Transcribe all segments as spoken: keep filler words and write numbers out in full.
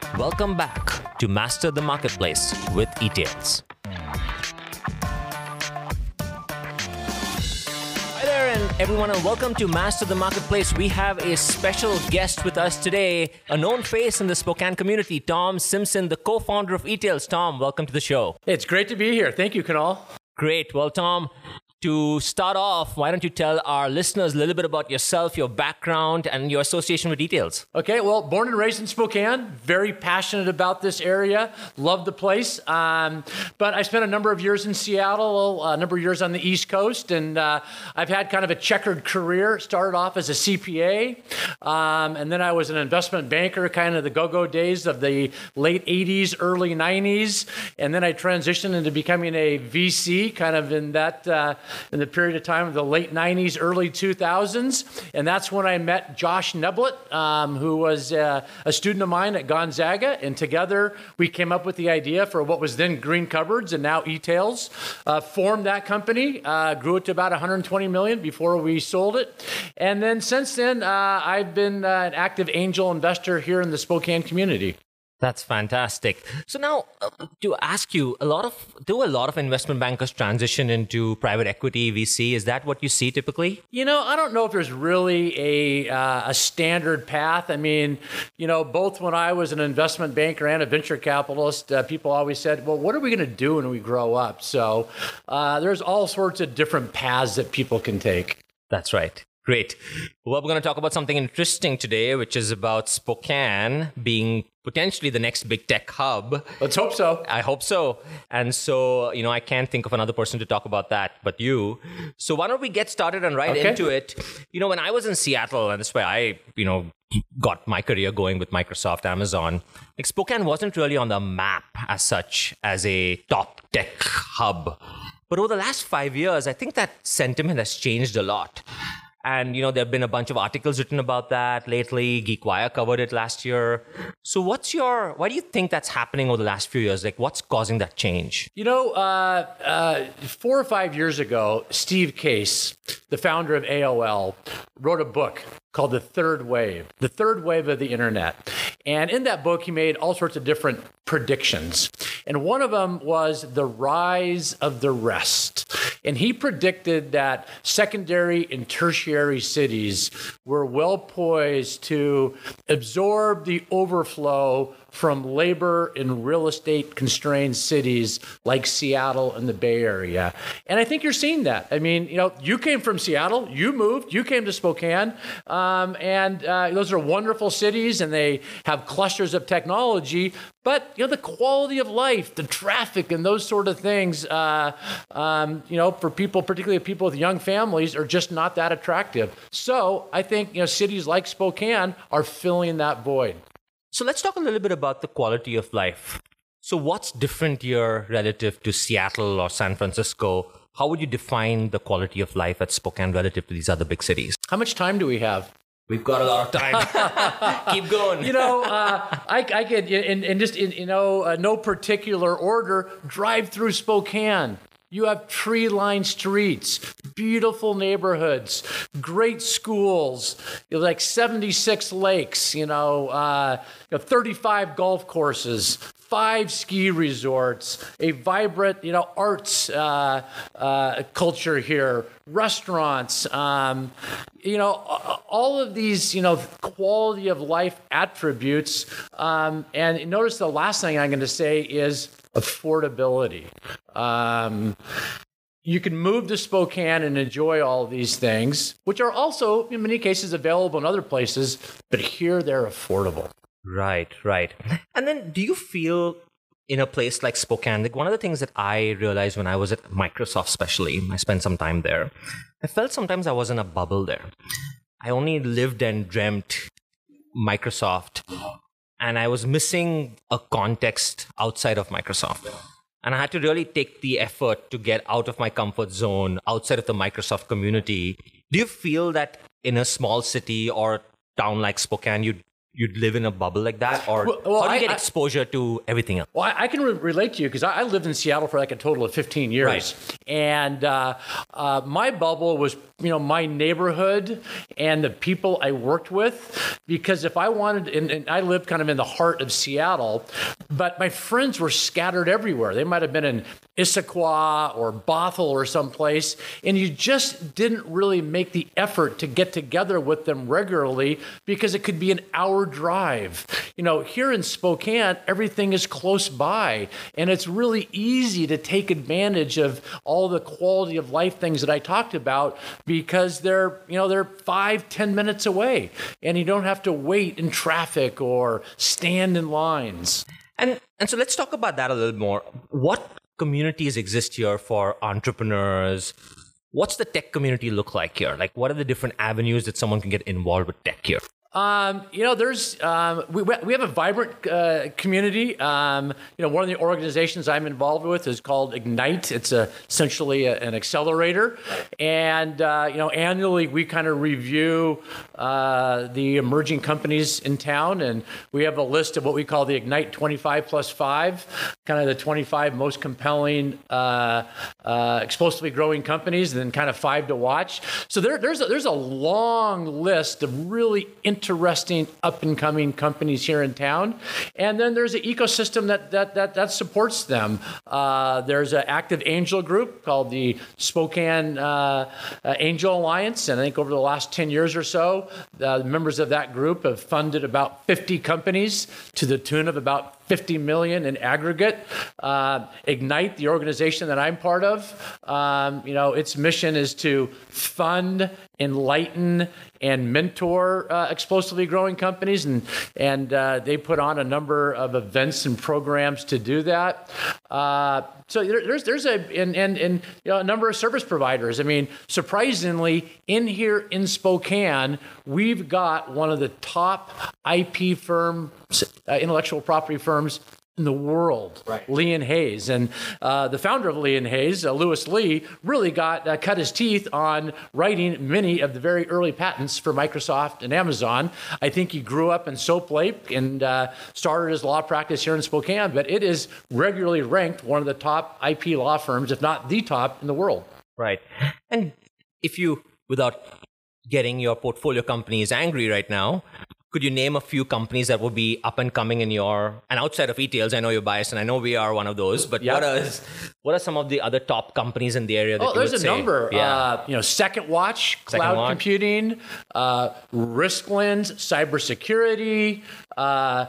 Welcome back to Master the Marketplace with eTails. Hi there, and everyone, and welcome to Master the Marketplace. We have a special guest with us today, a known face in the Spokane community, Tom Simpson, the co-founder of eTails. Tom, welcome to the show. It's great to be here. Thank you, Kunal. Great. Well, Tom, to start off, why don't you tell our listeners a little bit about yourself, your background, and your association with eTails? Okay, well, born and raised in Spokane, very passionate about this area, love the place. Um, but I spent a number of years in Seattle, a number of years on the East Coast, and uh, I've had kind of a checkered career. Started off as a C P A, um, and then I was an investment banker, kind of the go-go days of the late eighties, early nineties, and then I transitioned into becoming a V C, kind of in that uh, in the period of time of the late nineties, early two thousands. And that's when I met Josh Neblett, um, who was uh, a student of mine at Gonzaga. And together we came up with the idea for what was then Green Cupboards and now eTails. Uh, formed that company, uh, grew it to about one hundred twenty million before we sold it. And then since then, uh, I've been uh, an active angel investor here in the Spokane community. That's fantastic. So now, uh, to ask you, a lot of do a lot of investment bankers transition into private equity, V C? Is that what you see typically? You know, I don't know if there's really a uh, a standard path. I mean, you know, both when I was an investment banker and a venture capitalist, uh, people always said, "Well, what are we going to do when we grow up?" So uh, there's all sorts of different paths that people can take. That's right. Great. Well, we're going to talk about something interesting today, which is about Spokane being potentially the next big tech hub. Let's hope so. I hope so. And so, you know, I can't think of another person to talk about that but you. So why don't we get started and right Okay. into it? You know, when I was in Seattle, and that's where I, you know, got my career going with Microsoft, Amazon, like Spokane wasn't really on the map as such as a top tech hub. But over the last five years, I think that sentiment has changed a lot. And, you know, there have been a bunch of articles written about that lately. GeekWire covered it last year. So what's your, why do you think that's happening over the last few years? Like, what's causing that change? You know, uh, uh, four or five years ago, Steve Case, the founder of A O L, wrote a book called The Third Wave, The Third Wave of the Internet. And in that book, he made all sorts of different predictions. And one of them was the rise of the rest. And he predicted that secondary and tertiary cities were well poised to absorb the overflow from labor and real estate constrained cities like Seattle and the Bay Area. And I think you're seeing that. I mean, you know, you came from Seattle, you moved, you came to Spokane, um, and uh, those are wonderful cities and they have clusters of technology, but, you know, the quality of life, the traffic and those sort of things, uh, um, you know, for people, particularly people with young families, are just not that attractive. So I think, you know, cities like Spokane are filling that void. So let's talk a little bit about the quality of life. So what's different here relative to Seattle or San Francisco? How would you define the quality of life at Spokane relative to these other big cities? How much time do we have? We've got a lot of time. Keep going. You know, uh, I, I could, in, in just, in, you know, uh, no particular order, drive through Spokane. You have tree-lined streets, beautiful neighborhoods, great schools, you know, like seventy-six lakes, you know, uh, you know, thirty-five golf courses, five ski resorts, a vibrant, you know, arts uh, uh, culture here, restaurants, um, you know, all of these, you know, quality of life attributes. Um, and notice the last thing I'm going to say is affordability. Um, you can move to Spokane and enjoy all of these things, which are also in many cases available in other places, but here they're affordable. Right, right. And then do you feel in a place like Spokane, like one of the things that I realized when I was at Microsoft especially, I spent some time there, I felt sometimes I was in a bubble there. I only lived and dreamt Microsoft, and I was missing a context outside of Microsoft. And I had to really take the effort to get out of my comfort zone, outside of the Microsoft community. Do you feel that in a small city or town like Spokane, you you'd live in a bubble like that, or Well, well, how do you I- get I- exposure to everything else? Well, I, I can re- relate to you because I, I lived in Seattle for like a total of fifteen years, Right. and uh, uh, my bubble was, you know, my neighborhood and the people I worked with. Because if I wanted, and, and I lived kind of in the heart of Seattle, but my friends were scattered everywhere. They might have been in Issaquah or Bothell or someplace, and you just didn't really make the effort to get together with them regularly because it could be an hour drive. You know, here in Spokane, everything is close by, and it's really easy to take advantage of all the quality of life things that I talked about because they're, you know, they're five, ten minutes away, and you don't have to wait in traffic or stand in lines. And and so let's talk about that a little more. What communities exist here for entrepreneurs? What's the tech community look like here? Like, what are the different avenues that someone can get involved with tech here? Um, you know, there's um, we we have a vibrant uh, community. Um, you know, one of the organizations I'm involved with is called Ignite. It's a, essentially a, an accelerator, and uh, you know, annually we kind of review uh, the emerging companies in town, and we have a list of what we call the Ignite twenty-five plus five, kind of the twenty-five most compelling, uh, uh, explosively growing companies, and then kind of five to watch. So there, there's a, there's a long list of really interesting up-and-coming companies here in town, and then there's an ecosystem that that that, that supports them. Uh, there's an active angel group called the Spokane uh, uh, Angel Alliance, and I think over the last ten years or so, the members of that group have funded about fifty companies to the tune of about fifty million in aggregate. Uh, Ignite, the organization that I'm part of, um, you know, its mission is to fund, enlighten, and mentor uh, explosively growing companies, and and uh, they put on a number of events and programs to do that. Uh, so there, there's there's a and and, and you know, a number of service providers. I mean, surprisingly, in here in Spokane, we've got one of the top I P firms, uh, intellectual property firms in the world, right. Lee and Hayes, and uh, the founder of Lee and Hayes, uh, Louis Lee, really got uh, cut his teeth on writing many of the very early patents for Microsoft and Amazon. I think he grew up in Soap Lake and uh, started his law practice here in Spokane, but it is regularly ranked one of the top I P law firms, if not the top in the world. Right. And if you, without getting your portfolio companies angry right now, could you name a few companies that will be up and coming in your, and outside of e-tails, I know you're biased and I know we are one of those, but yeah. what are what are some of the other top companies in the area that oh, you there's would a say? number. Yeah. Uh, you know, Second Watch, Second cloud Watch. computing, uh, Risklins, cybersecurity, uh,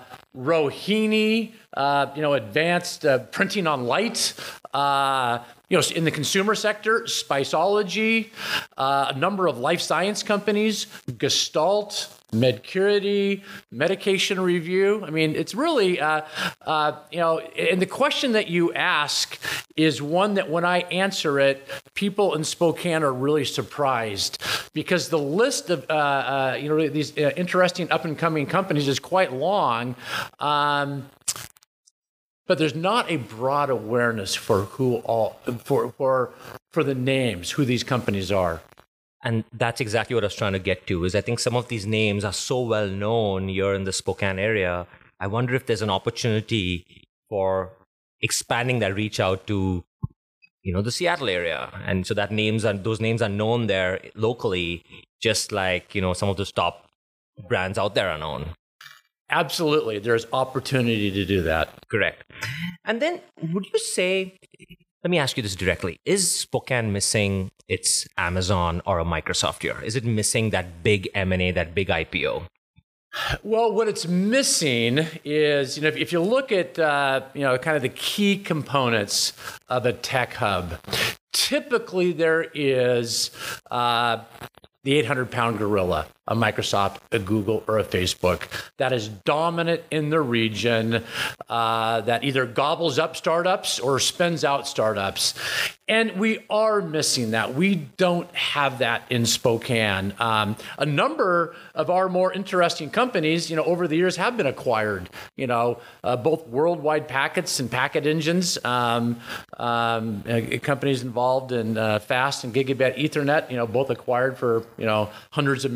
Rohini, uh, you know, advanced uh, printing on light, uh, you know, in the consumer sector, Spiceology, uh, a number of life science companies, Gestalt, Medcurity, Medication Review. I mean, it's really, uh, uh, you know, and the question that you ask is one that when I answer it, people in Spokane are really surprised because the list of, uh, uh, you know, these uh, interesting up and coming companies is quite long. Um, But there's not a broad awareness for who all for for for the names, who these companies are. And that's exactly what I was trying to get to, is I think some of these names are so well known here in the Spokane area. I wonder if there's an opportunity for expanding that reach out to, you know, the Seattle area. And so that names are, those names are known there locally, just like, you know, some of those top brands out there are known. Absolutely. There's opportunity to do that. Correct. And then would you say, let me ask you this directly, is Spokane missing its Amazon or a Microsoft here? Is it missing that big M and A, that big I P O? Well, what it's missing is, you know, if, if you look at, uh, you know, kind of the key components of a tech hub, typically there is uh, the eight hundred pound gorilla, a Microsoft, a Google, or a Facebook that is dominant in the region, uh, that either gobbles up startups or spins out startups. And we are missing that. We don't have that in Spokane. Um, a number of our more interesting companies, you know, over the years have been acquired, you know, uh, both worldwide packets and packet engines, um, um, uh, companies involved in uh, fast and gigabit Ethernet, you know, both acquired for, you know, hundreds of millions of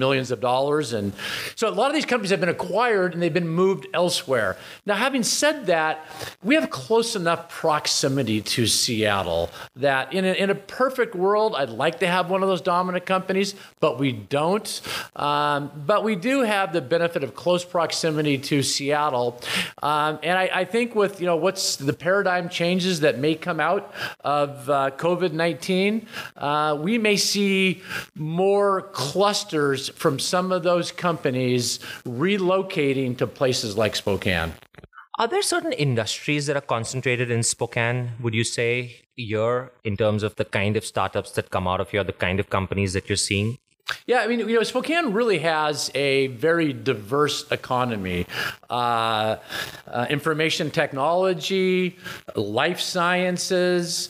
dollars. And so a lot of these companies have been acquired and they've been moved elsewhere. Now, having said that, we have close enough proximity to Seattle that in a, in a perfect world, I'd like to have one of those dominant companies, but we don't. Um, but we do have the benefit of close proximity to Seattle. Um, and I, I think with, you know, what's the paradigm changes that may come out of uh, COVID nineteen, uh, we may see more clusters from some of those companies relocating to places like Spokane. Are there certain industries that are concentrated in Spokane, would you say, here, in terms of the kind of startups that come out of here, the kind of companies that you're seeing? Yeah, I mean, you know, Spokane really has a very diverse economy. Uh, uh, information technology, life sciences,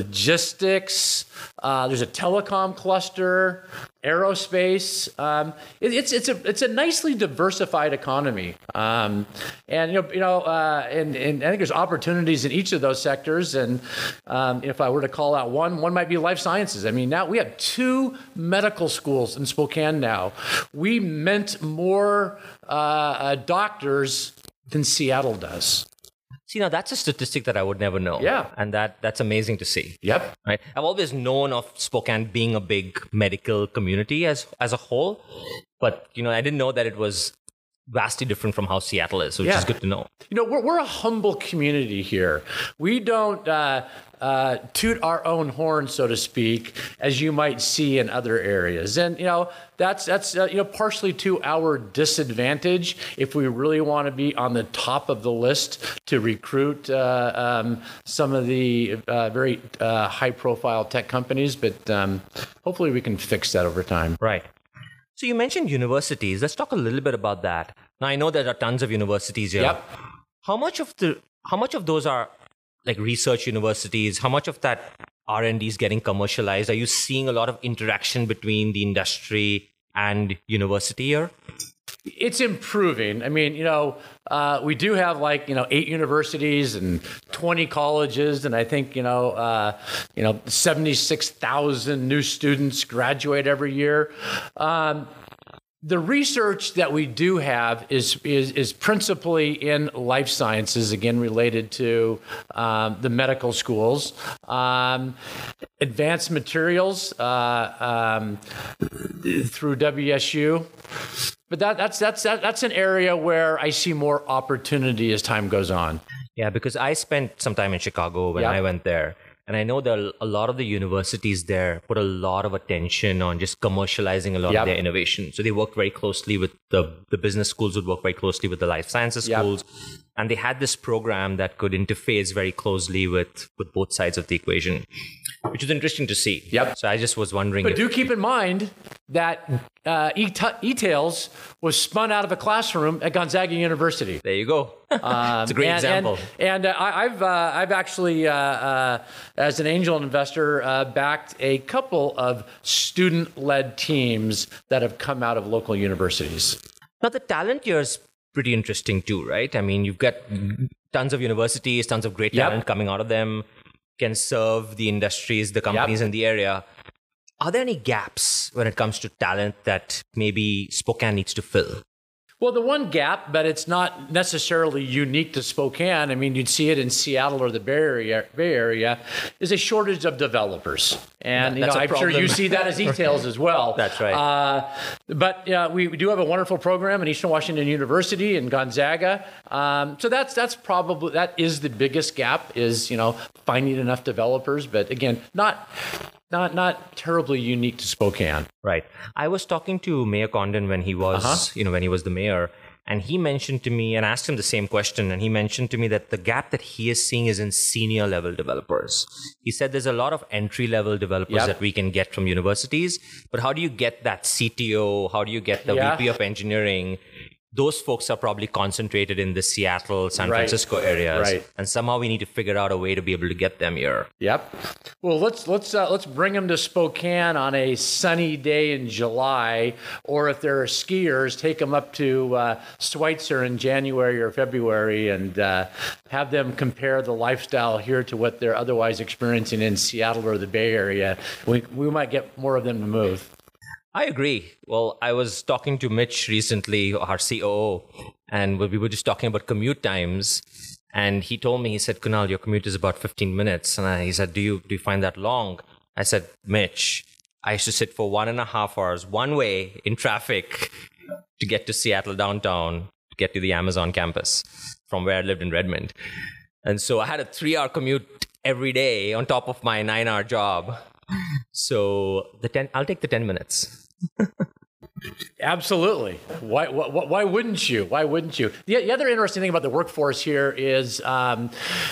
logistics. Uh, there's a telecom cluster, aerospace. Um, it, it's it's a it's a nicely diversified economy, um, and you know you know uh, and and I think there's opportunities in each of those sectors. And um, if I were to call out one, one might be life sciences. I mean, now we have two medical schools in Spokane. Now we meant more uh, uh, doctors than Seattle does. See, now that's a statistic that I would never know. Yeah. And that that's amazing to see. Yep. Right. I've always known of Spokane being a big medical community as as a whole, but you know, I didn't know that it was vastly different from how Seattle is, which Yeah. is good to know. You know, we're we're a humble community here. We don't uh, uh, toot our own horn, so to speak, as you might see in other areas. And you know, that's that's uh, you know partially to our disadvantage if we really want to be on the top of the list to recruit uh, um, some of the uh, very uh, high-profile tech companies. But um, hopefully, we can fix that over time. Right. So you mentioned universities. Let's talk a little bit about that. Now I know there are tons of universities here. Yep. How much of the how much of those are like research universities? How much of that R and D is getting commercialized? Are you seeing a lot of interaction between the industry and university here? It's improving. I mean, you know, uh, we do have like, you know, eight universities and twenty colleges. And I think, you know, uh, you know, seventy-six thousand new students graduate every year. Um, The research that we do have is is, is principally in life sciences, again, related to um, the medical schools. Um, advanced materials uh, um, through W S U. But that, that's, that's, that, that's an area where I see more opportunity as time goes on. Yeah, because I spent some time in Chicago when Yep. I went there. And I know that a lot of the universities there put a lot of attention on just commercializing a lot Yep. of their innovation. So they work very closely with the, the business schools would work very closely with the life sciences Yep. schools. And they had this program that could interface very closely with, with both sides of the equation, which is interesting to see. Yep. So I just was wondering. But if, do keep in mind that uh, E- eTails was spun out of a classroom at Gonzaga University. there you go. Um, it's a great and, example. And, and uh, I- I've uh, I've actually, uh, uh, as an angel investor, uh, backed a couple of student-led teams that have come out of local universities. Now, the talent here is pretty interesting too, right? I mean, you've got tons of universities, tons of great Yep. talent coming out of them, can serve the industries, the companies in the area. Are there any gaps when it comes to talent that maybe Spokane needs to fill? Well, the one gap, but it's not necessarily unique to Spokane. I mean, you'd see it in Seattle or the Bay Area, Bay Area is a shortage of developers. And you know, That's a I'm sure problem. you see that as e-tails as well. That's right. Uh, but uh, we, we do have a wonderful program in Eastern Washington University in Gonzaga. Um, so that's that's probably that is the biggest gap is you know finding enough developers. But again, not not not terribly unique to Spokane. Right. I was talking to Mayor Condon when he was, Uh-huh. you know, when he was the mayor, and he mentioned to me, and I asked him the same question, and he mentioned to me that the gap that he is seeing is in senior level developers. He said there's a lot of entry level developers Yep. that we can get from universities, but how do you get that C T O? How do you get the Yeah. V P of engineering? Those folks are probably concentrated in the Seattle, San Right. Francisco areas, Right. and somehow we need to figure out a way to be able to get them here. Yep. Well, let's let's uh, let's bring them to Spokane on a sunny day in July, or if there are skiers, take them up to uh, Schweitzer in January or February, and uh, have them compare the lifestyle here to what they're otherwise experiencing in Seattle or the Bay Area. We we might get more of them to move. I agree. Well, I was talking to Mitch recently, our C O O, and we were just talking about commute times. And he told me, he said, Kunal, your commute is about fifteen minutes. And I, he said, do you, do you find that long? I said, Mitch, I used to sit for one and a half hours one way in traffic to get to Seattle downtown, to get to the Amazon campus from where I lived in Redmond. And so I had a three-hour commute every day on top of my nine-hour job. So the ten, I'll take the ten minutes. Absolutely. Why, why, why wouldn't you? Why wouldn't you? The, the other interesting thing about the workforce here is um,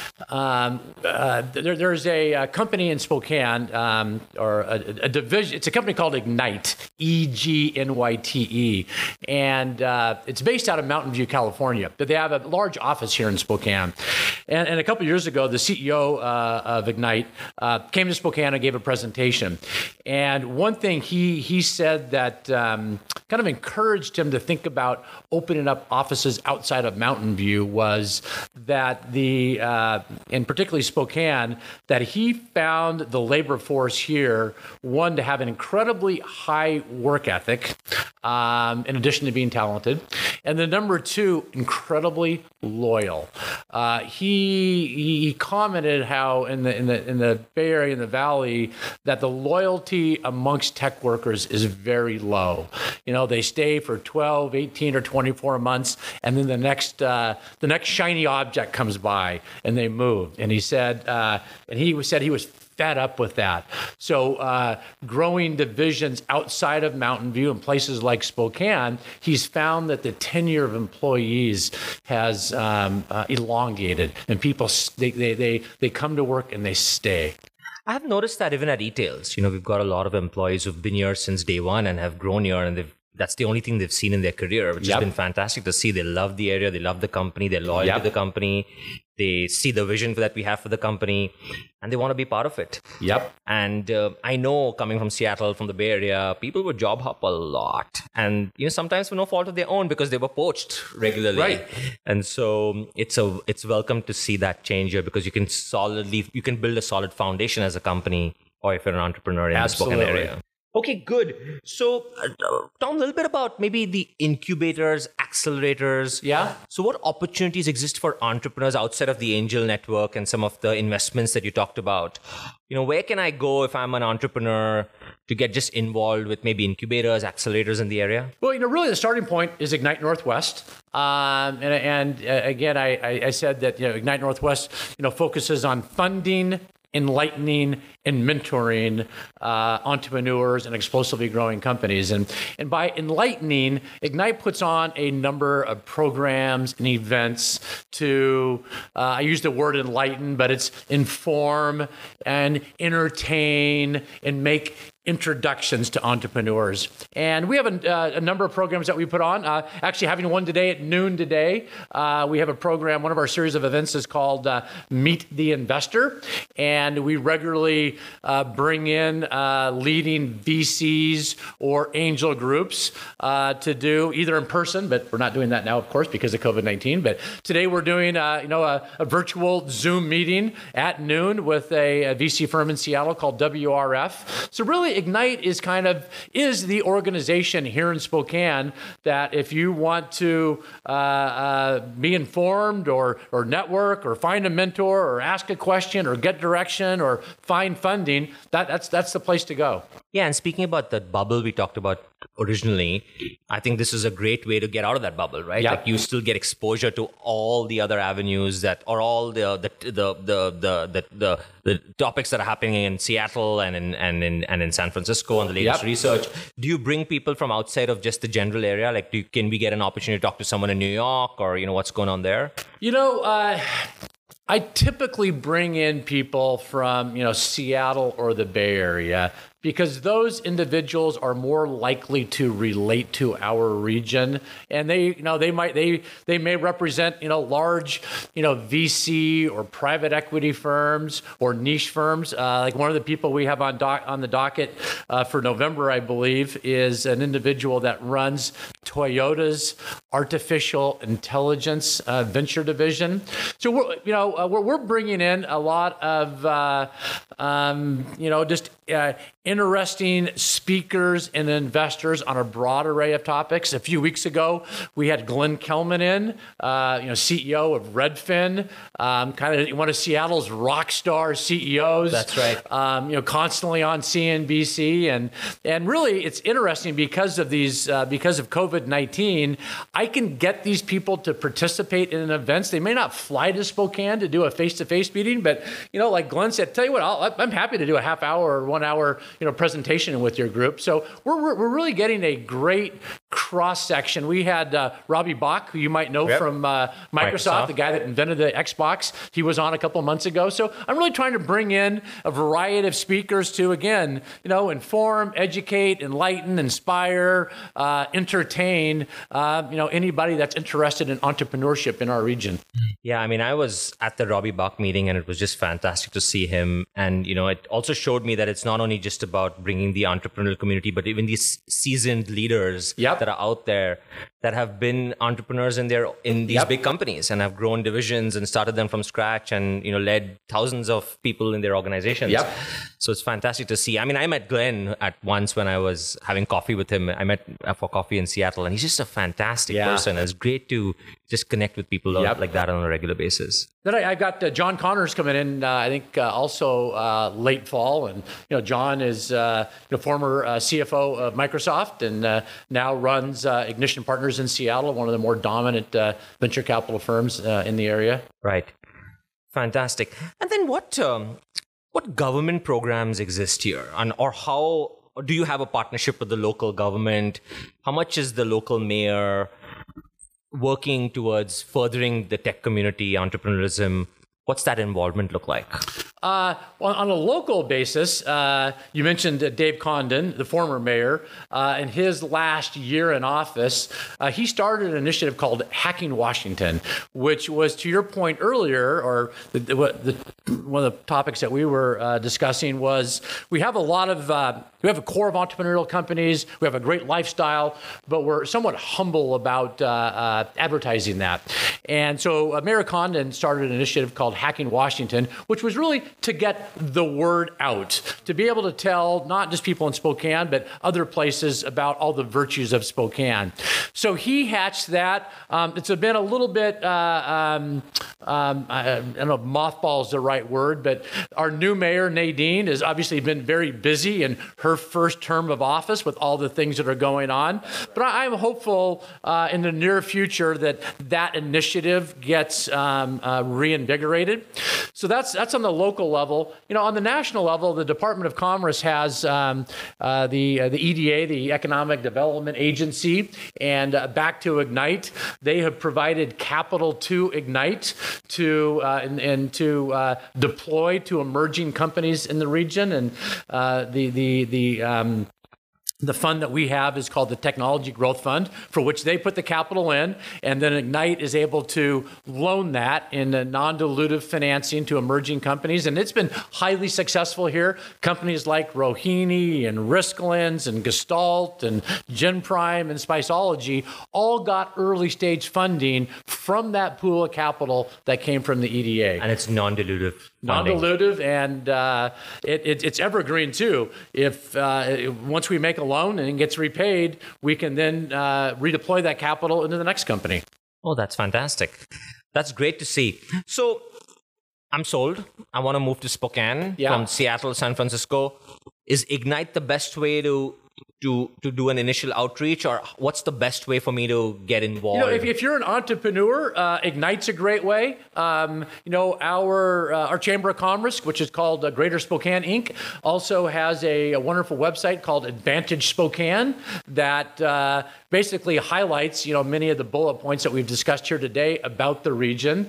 um, uh, there, there's a, a company in Spokane, um, or a, a division. It's a company called Ignite, E G N Y T E, and uh, it's based out of Mountain View, California. But they have a large office here in Spokane. And, and a couple of years ago, the C E O uh, of Ignite uh, came to Spokane and gave a presentation. And one thing he he said that um, kind of encouraged him to think about opening up offices outside of Mountain View was that the, uh, and particularly Spokane, that he found the labor force here, one, to have an incredibly high work ethic, um, in addition to being talented, and then number two, incredibly loyal. Uh, he he commented how in the in the in the Bay Area, in the Valley, that the loyalty amongst tech workers is very low. You know, they stay for twelve, eighteen, or twenty-four months, and then the next uh, the next shiny object comes by, and they move. And he said, uh, and he said he was fed up with that. So uh, growing divisions outside of Mountain View in places like Spokane, he's found that the tenure of employees has um, uh, elongated, and people they, they they they come to work and they stay. I have noticed that even at eTails, you know, we've got a lot of employees who've been here since day one and have grown here, and they've that's the only thing they've seen in their career, which yep. has been fantastic to see. They love the area, they love the company, they're loyal yep. to the company, they see the vision that we have for the company, and they want to be part of it. Yep. And uh, I know, coming from Seattle, from the Bay Area, people would job hop a lot, and you know, sometimes for no fault of their own, because they were poached regularly. Right. And so it's a it's welcome to see that change here, because you can solidly you can build a solid foundation as a company, or if you're an entrepreneur in Absolutely. the Spokane area. Okay, good. So, uh, talk a little bit about maybe the incubators, accelerators. Yeah. So, what opportunities exist for entrepreneurs outside of the angel network and some of the investments that you talked about? You know, where can I go if I'm an entrepreneur to get just involved with maybe incubators, accelerators in the area? Well, you know, really the starting point is Ignite Northwest. Um, and and uh, again, I, I said that, you know, Ignite Northwest, you know, focuses on funding, enlightening, and mentoring uh, entrepreneurs and explosively growing companies. And, and by enlightening, Ignite puts on a number of programs and events to, uh, I use the word enlighten, but it's inform and entertain and make introductions to entrepreneurs. And we have a, uh, a number of programs that we put on. Uh, actually, having one today at noon today. Uh, we have a program, one of our series of events is called uh, Meet the Investor. And we regularly uh, bring in uh, leading V Cs or angel groups uh, to do either in person, but we're not doing that now, of course, because of COVID nineteen. But today we're doing uh, you know, a, a virtual Zoom meeting at noon with a, a V C firm in Seattle called W R F. So really, Ignite is kind of is the organization here in Spokane that if you want to uh, uh, be informed or or network or find a mentor or ask a question or get direction or find funding, that that's that's the place to go. Yeah, and speaking about that bubble we talked about originally, I think this is a great way to get out of that bubble, right? Yep. Like you still get exposure to all the other avenues that, or all the the the the the the, the, the topics that are happening in Seattle and in and in and in San Francisco and the latest Yep. research. Do you bring people from outside of just the general area? Like, do you, can we get an opportunity to talk to someone in New York, or you know what's going on there? You know. Uh... I typically bring in people from, you know, Seattle or the Bay Area, because those individuals are more likely to relate to our region, and they, you know, they might they they may represent, you know, large, you know, V C or private equity firms or niche firms. Uh, like one of the people we have on doc on the docket uh, for November, I believe, is an individual that runs Toyota's artificial intelligence uh, venture division. So we're, you know, uh, we're, we're bringing in a lot of, uh, um, you know, just uh, interesting speakers and investors on a broad array of topics. A few weeks ago, we had Glenn Kelman in, uh, you know, C E O of Redfin, um, kind of one of Seattle's rock star C E Os. That's right. Um, you know, constantly on C N B C, and and really, it's interesting because of these, uh, because of COVID nineteen. I can get these people to participate in events. They may not fly to Spokane to do a face-to-face meeting, but you know, like Glenn said, tell you what, I'll, I'm happy to do a half hour or one hour, you know, presentation with your group. So we're we're, we're really getting a great cross section. We had uh, Robbie Bach, who you might know yep. from uh, Microsoft, Microsoft, the guy that invented the Xbox. He was on a couple of months ago. So I'm really trying to bring in a variety of speakers to, again, you know, inform, educate, enlighten, inspire, uh, entertain, uh, you know, anybody that's interested in entrepreneurship in our region. Yeah, I mean, I was at the Robbie Bach meeting, and it was just fantastic to see him. And, you know, it also showed me that it's not only just about bringing the entrepreneurial community, but even these seasoned leaders yep. that are out there that have been entrepreneurs in their in these yep. big companies and have grown divisions and started them from scratch and, you know, led thousands of people in their organizations. Yep. So it's fantastic to see. I mean, I met Glenn at once when I was having coffee with him. I met for coffee in Seattle, and he's just a fantastic yeah. person. It's great to just connect with people yep. like that on a regular basis. Then I, I've got uh, John Connors coming in, uh, I think uh, also uh, late fall. And, you know, John is uh, you know, former uh, C F O of Microsoft and uh, now runs uh, Ignition Partners in Seattle, one of the more dominant uh, venture capital firms uh, in the area. Right. Fantastic. And then what um, what government programs exist here? And or how do you have a partnership with the local government? How much is the local mayor working towards furthering the tech community, entrepreneurship? What's that involvement look like? Uh, on, on a local basis, uh, you mentioned uh, Dave Condon, the former mayor. Uh, in his last year in office, uh, he started an initiative called Hacking Washington, which was, to your point earlier, or the, the, the, one of the topics that we were uh, discussing was we have a lot of, uh, we have a core of entrepreneurial companies, we have a great lifestyle, but we're somewhat humble about uh, uh, advertising that. And so uh, Mayor Condon started an initiative called Hacking Washington, which was really to get the word out, to be able to tell not just people in Spokane, but other places about all the virtues of Spokane. So he hatched that. Um, it's been a little bit, uh, um, um, I, I don't know if mothball is the right word, but our new mayor, Nadine, has obviously been very busy in her first term of office with all the things that are going on. But I, I'm hopeful uh, in the near future that that initiative gets um, uh, reinvigorated. So that's that's on the local level. You know, on the national level, the Department of Commerce has um, uh, the uh, the E D A, the Economic Development Agency, and uh, back to Ignite. They have provided capital to Ignite to uh, and, and to uh, deploy to emerging companies in the region. And uh, the the the um, The fund that we have is called the Technology Growth Fund, for which they put the capital in, and then Ignite is able to loan that in a non-dilutive financing to emerging companies. And it's been highly successful here. Companies like Rohini and Risklins and Gestalt and GenPrime and Spiceology all got early stage funding from that pool of capital that came from the E D A. And it's non-dilutive funding. Non-dilutive, and uh, it, it, it's evergreen too. If uh, once we make a loan and it gets repaid, we can then uh, redeploy that capital into the next company. Oh, that's fantastic. That's great to see. So I'm sold. I want to move to Spokane yeah. from Seattle, San Francisco. Is Ignite the best way to to to do an initial outreach, or what's the best way for me to get involved? You know, if, if you're an entrepreneur, uh, Ignite's a great way. Um, you know, our uh, our Chamber of Commerce, which is called uh, Greater Spokane Incorporated, also has a, a wonderful website called Advantage Spokane that uh, basically highlights, you know, many of the bullet points that we've discussed here today about the region.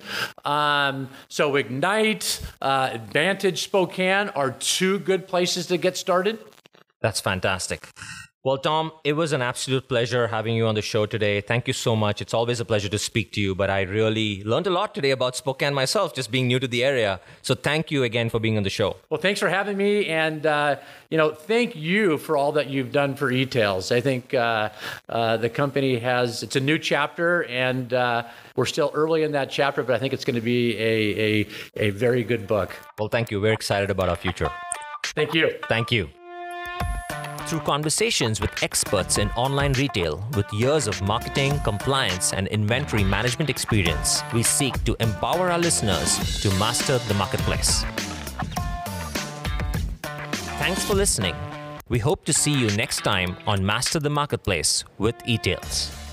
Um, so Ignite, uh, Advantage Spokane are two good places to get started. That's fantastic. Well, Tom, it was an absolute pleasure having you on the show today. Thank you so much. It's always a pleasure to speak to you, but I really learned a lot today about Spokane myself, just being new to the area. So thank you again for being on the show. Well, thanks for having me. And, uh, you know, thank you for all that you've done for eTails. I think uh, uh, the company has, it's a new chapter, and uh, we're still early in that chapter, but I think it's going to be a, a, a very good book. Well, thank you. We're excited about our future. Thank you. Thank you. Through conversations with experts in online retail with years of marketing, compliance, and inventory management experience, we seek to empower our listeners to master the marketplace. Thanks for listening. We hope to see you next time on Master the Marketplace with eTails.